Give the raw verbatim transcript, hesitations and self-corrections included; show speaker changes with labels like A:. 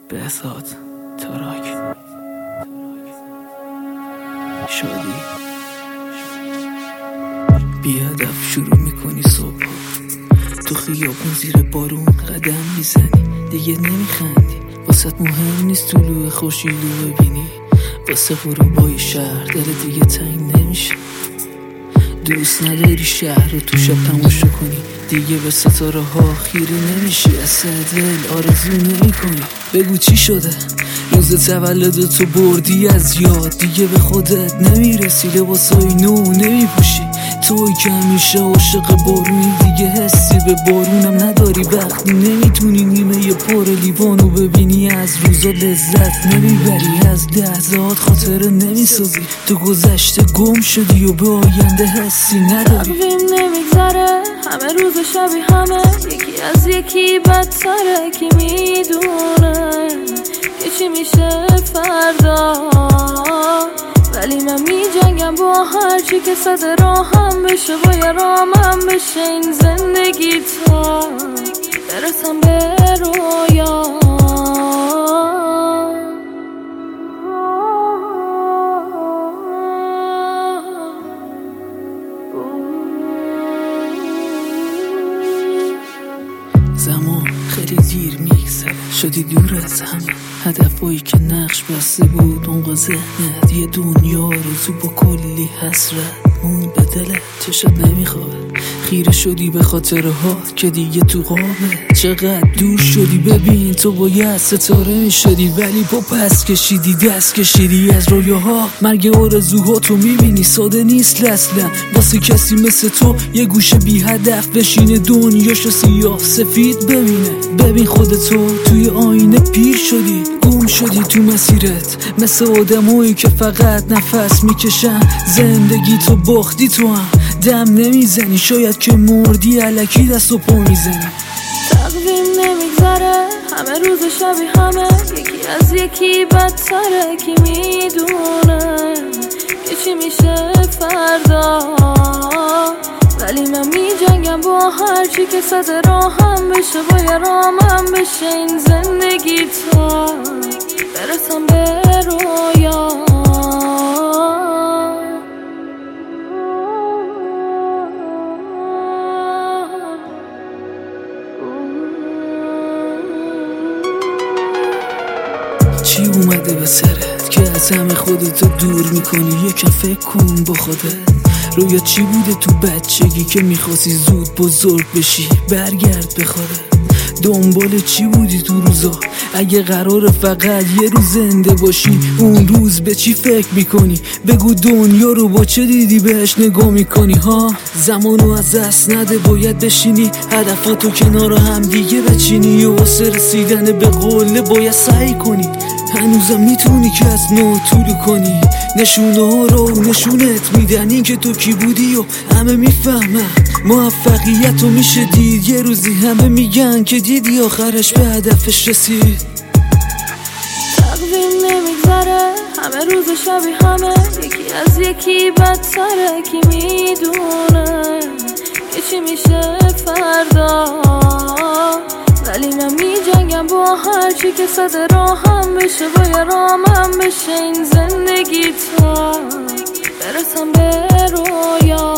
A: بهزاد تاراک شادی بیادب شروع میکنی صبح تو خیابون زیر بارون قدم میزنی دیگه نمیخندی واسه مهم نیست طلوع خورشید رو ببینی واسه غروبای شهر دل دیگه تنگ نمیشه دوست نداری شهر رو تو شب تماشا کنی دیگه به ستاره ها خیره نمیشی از دل آرزو نمی کنی بگو چی شده روز تولد تو بردی از یاد دیگه به خودت نمیرسی لباسای نو نمیپوشی توی که همیشه عاشق بارونی دیگه حسی به بارونم نداری وقتی نمیتونی نیمه پر لیوانو ببینی از روزا لذت نمیبری از لحظات خاطره نمیسازی تو گذشته گم شدی و به آینده حسی نداری
B: تقویم نمیگذره همه روز شبی همه یکی از یکی بدتره کی میدونه که چی میشه فردا ولی من می جنگم با هرچی که صد راهم بشه باید رامم بشه این زندگی تا برسم به رویا
A: زمان خیلی دیر میگذره شدی دور از همه هدفایی که نقش بسته بود اون ذهنت یه دنیا روزو با کلی حسرت اون به دلت چشت نمیخواد خیره شدی به خاطره ها که دیگه تو قابه چقدر دور شدی ببین تو باید ستاره میشدی ولی با پس کشیدی دست کشیدی از رویاها مرگ آرزوها تو میبینی ساده نیست اصلا واسه کسی مثل تو یه گوشه بی هدف بشینه دنیاشو سیاه سفید ببینه ببین خودتو توی آینه پیر شدی گم شدی تو مسیرت مثل آدمایی که فقط نفس میکشن زندگی تو باختی تو هم دم نمیزنی شاید که مردی الکی دست و پا میزنی
B: تقویم نمیگذره همه روز شبی همه یکی از یکی بدتره کی میدونه که چی میشه فردا ولی من می جنگم با هرچی که صد راهم بشه باید رامم بشه این زندگی تا برسم به رویا
A: چی اومده به سرت که از همه خودتو دور میکنی یکم فکر کن با خودت رویا چی بوده تو بچگی که میخواستی زود بزرگ بشی برگرد به خودت دنبال چی بودی تو روزا اگه قرار فقط یه روز زنده باشی اون روز به چی فکر میکنی بگو دنیا رو با چه دیدی بهش نگاه میکنی ها زمانو از دست نده باید بشینی هدفاتو کنار هم دیگه بچینی و واسه رسیدن به قله باید سعی کنی هنوزم میتونی که از نو طولو کنی نشونه ها رو نشونت میدن این که تو کی بودی و همه میفهمن موفقیت رو میشه دید یه روزی همه میگن که دیدی آخرش به هدفش رسید
B: تقویم نمیگذره همه روز شبی همه یکی از یکی بدتره کی میدونه که چی میشه فردا ولی من می جنگم با هرچی که صد راهم بشه باید رامم بشه این زندگی تا برسم به رویا